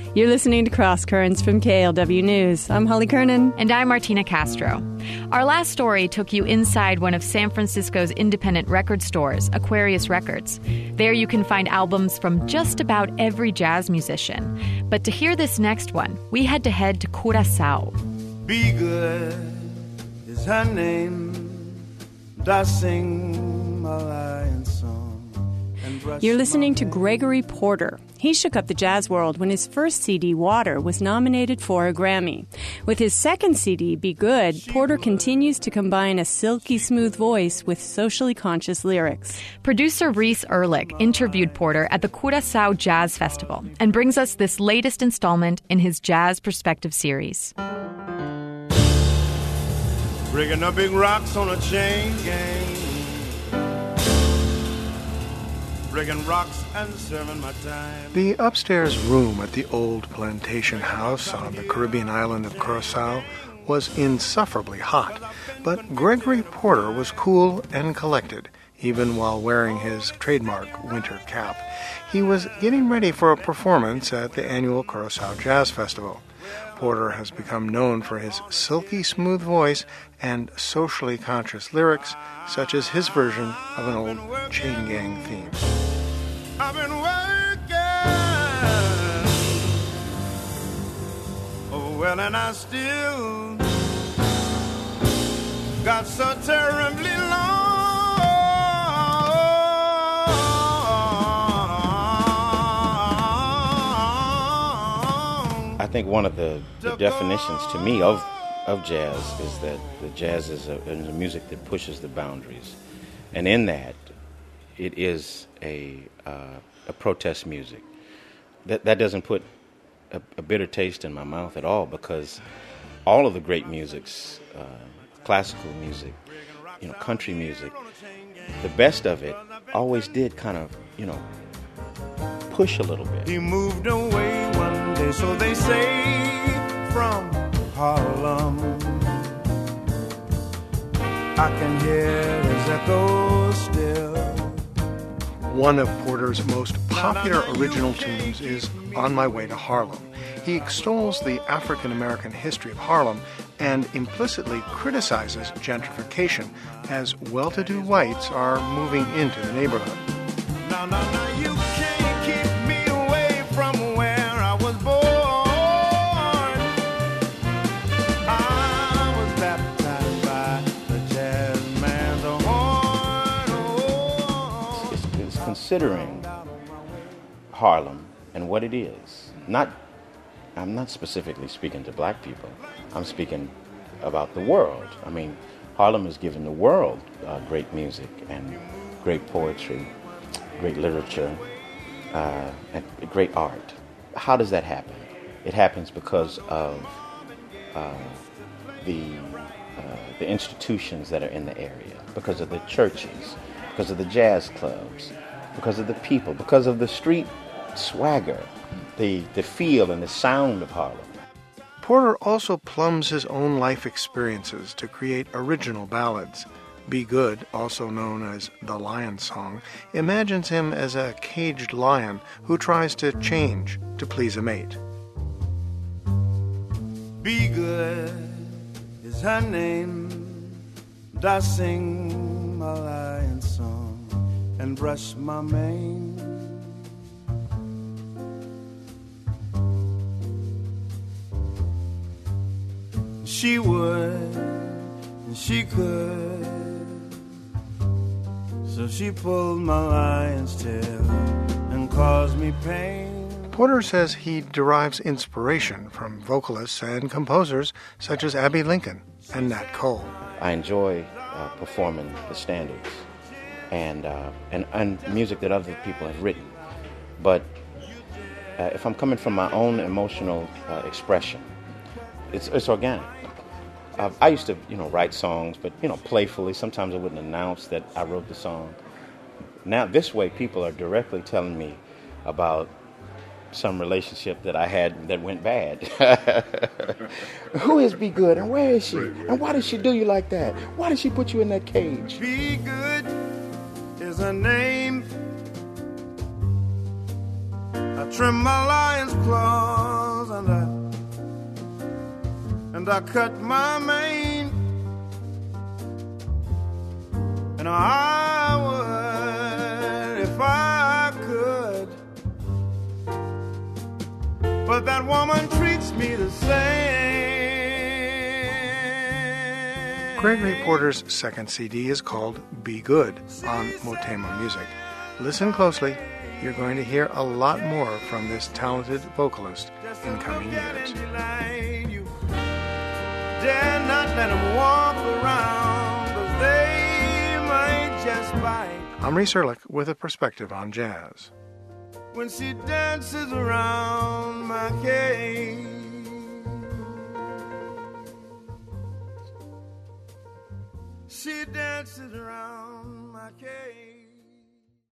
You're listening to Cross Currents from KLW News. I'm Holly Kernan. And I'm Martina Castro. Our last story took you inside one of San Francisco's independent record stores, Aquarius Records. There you can find albums from just about every jazz musician. But to hear this next one, we had to head to Curaçao. Be good is her name, I sing my lion song. You're listening to Gregory Porter. He shook up the jazz world when his first CD, Water, was nominated for a Grammy. With his second CD, Be Good, Porter continues to combine a silky smooth voice with socially conscious lyrics. Producer Reese Ehrlich interviewed Porter at the Curaçao Jazz Festival and brings us this latest installment in his Jazz Perspective series. Breaking up big rocks on a chain gang. Breaking rocks and serving my time. The upstairs room at the old plantation house on the Caribbean island of Curaçao was insufferably hot, but Gregory Porter was cool and collected, even while wearing his trademark winter cap. He was getting ready for a performance at the annual Curaçao Jazz Festival. Porter has become known for his silky smooth voice and socially conscious lyrics, such as his version of an old Chain Gang theme. I've been working, oh well, and I still got so terribly long. I think one of the definitions to me of jazz is that the jazz is a music that pushes the boundaries, and in that, it is a protest music. That doesn't put a bitter taste in my mouth at all, because all of the great musics, classical music, country music, the best of it always did kind of, push a little bit. He moved away one day, so they say, from Harlem. I can hear his echo still. One of Porter's most popular original tunes is On My Way to Harlem. He extols the African-American history of Harlem and implicitly criticizes gentrification as well-to-do whites are moving into the neighborhood. Now, you can't keep me away from where I was born. I was baptized by the jazz man's horn. It's considering Harlem and what it is. I'm not specifically speaking to black people. I'm speaking about the world. I mean, Harlem has given the world great music and great poetry, great literature, and great art. How does that happen? It happens because of the institutions that are in the area, because of the churches, because of the jazz clubs, because of the people, because of the street swagger, the feel and the sound of Harlem. Porter also plumbs his own life experiences to create original ballads. Be Good, also known as the Lion Song, imagines him as a caged lion who tries to change to please a mate. Be good is her name, I sing my lion song and brush my mane. She would, and she could, so she pulled my lion's tail and caused me pain. Porter says he derives inspiration from vocalists and composers such as Abbey Lincoln and Nat Cole. I enjoy performing the standards and music that other people have written. But if I'm coming from my own emotional expression, it's organic. I used to, write songs, but, playfully. Sometimes I wouldn't announce that I wrote the song. Now, this way, people are directly telling me about some relationship that I had that went bad. Who is Be Good, and where is she? And why did she do you like that? Why did she put you in that cage? Be Good is her name. I trim my lion's claws and I cut my mane, and I would if I could, but that woman treats me the same. Gregory Porter's second CD is called Be Good on Motema Music. Listen closely. You're going to hear a lot more from this talented vocalist in coming years. Dare not let them walk around, 'cause they might just bite. I'm Reese Erlich with a perspective on jazz. When she dances around my cage, she dances around my cage.